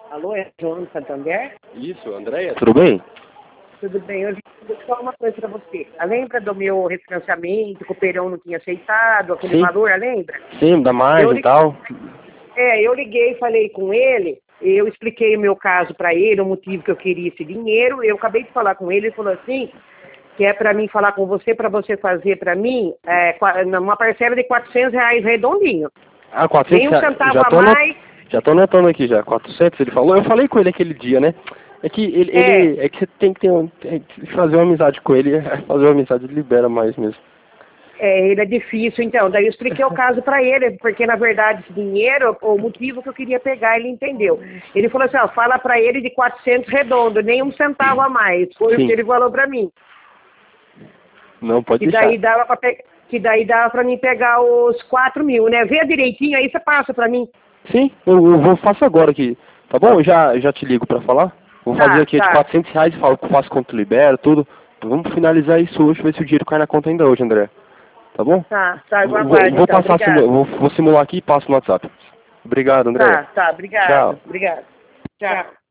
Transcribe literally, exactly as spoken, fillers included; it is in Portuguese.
Alô, é João Santander? Isso, Andréia, tudo bem? Tudo bem, eu vou só uma coisa para você. Lembra do meu refinanciamento, que o Perão não tinha aceitado, aquele Sim. valor, lembra? Sim, da margem e tal. É, eu liguei, falei com ele, eu expliquei o meu caso para ele, o motivo que eu queria esse dinheiro, eu acabei de falar com ele, ele falou assim, que é para mim falar com você, para você fazer para mim é, uma parcela de quatrocentos reais redondinho. Ah, quatrocentos Nem um reais. centavo Já a tô, anot... mais. Já tô anotando aqui já, quatrocentos, ele falou. Eu falei com ele aquele dia, né? É que ele, É, ele é que você tem que ter um, tem que fazer uma amizade com ele, fazer uma amizade libera mais mesmo. é, ele é difícil, então. Daí eu expliquei o caso para ele, porque na verdade esse dinheiro, o motivo que eu queria pegar, ele entendeu. Ele falou assim, ó, fala para ele de quatrocentos redondo, nem um centavo a mais. Foi Sim. o que ele falou para mim. Não, pode Que daí deixar. dava para pe... que daí dava para mim pegar os quatro mil, né? Vê direitinho aí, você passa para mim. Sim, eu, eu vou faço agora aqui, tá bom? Eu já, já te ligo pra falar. Vou fazer Tá, aqui de tá, quatrocentos reais e falo que eu faço quanto libera, tudo. Então, vamos finalizar isso hoje, ver se o dinheiro cai na conta ainda hoje, André. Tá bom? tá, tá, eu Vou, aguardo vou então, passar, simu- obrigado. vou, vou simular aqui e passo no WhatsApp. Obrigado, André. Tá, tá, obrigado, Tchau. obrigado. Tchau.